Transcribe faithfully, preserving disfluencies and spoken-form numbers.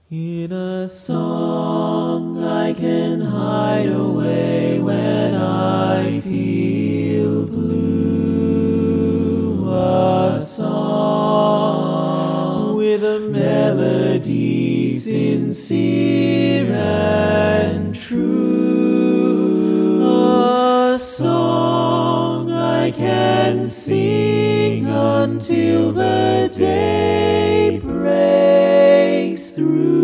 In a song I can hide away when I feel blue. A song with a melody sincere and true. A song I can sing until the day breaks through.